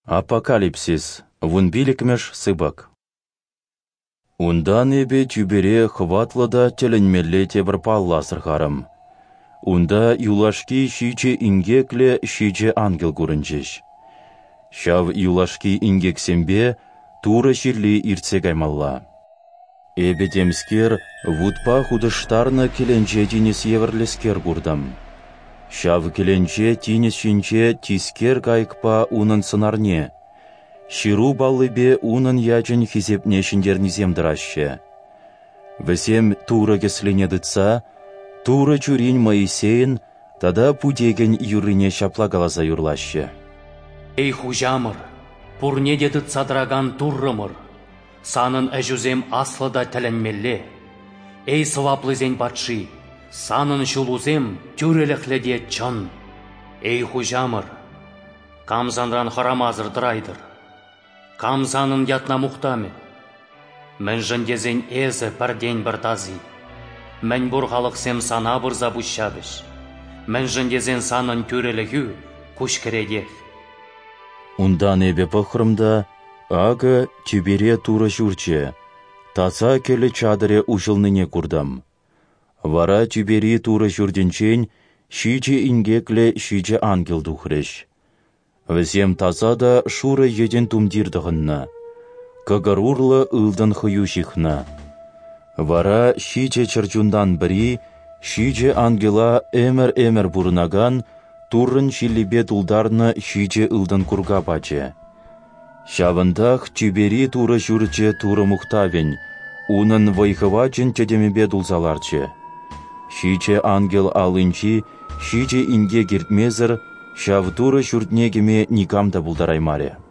Апокалипсис. Вун билікмеш сыбак. Ундан эбе тюбере хватлада теленмелле тебір палласыр харым. Унда юлашки шиче ингекле шиче ангел көрінчеш. Шав юлашки ингексембе тура ширли иртсе гаймалла. Эбе темскер вудпа худыштарны келенче тинес еверлескер курдым. Шав келенче тинес шинче тискер кайкпа унын сынарне. Ширу баллыбе унын ячын хизепне шиндернизем дыраще. Весем тура кеслене дытса, тура чурин Моисейн, тада пудеген юрыне шаплагалаза юрлаще. Эй хужамыр, пурнеде дытсадраган туррымыр, санын әжузем аслыда тәләнмелле. Эй сываплызен патши, санын шулузем тюрелекледе чын. Эй хужамыр, камзанран харамазыр дырайдыр. Камзанын ятна мұқтамы. Мен жындезен эзі пәрден бір тазы. Мен бұрғалықсем сана бұрза бұшшабыш. Мен жындезен санын тюрелігі күш кередек. Ундан эбе пықырымда ағы тюбере тура жүрче, таса келі чадыре ұшылныне күрдім. Вара тюбери тура жүрденчен шиче ингекле шиче ангел дұхреш. Весем тазада шуры еден тумдирдығынна, кагарурлы ылдын хыюшихна. Вара шиче чырчундан бірі, шиче ангела эмер бұрынаган, турын шилибе тулдарны шиче ылдын курга баче. Шавындах тюбери туры жүрче туры мұқтавен, унын вайхывачын тедемебе дулзаларче. Шиче ангел алынчи, шиче инге кертмезір, шав туры жүртнегеме никамда бұлдараймаре.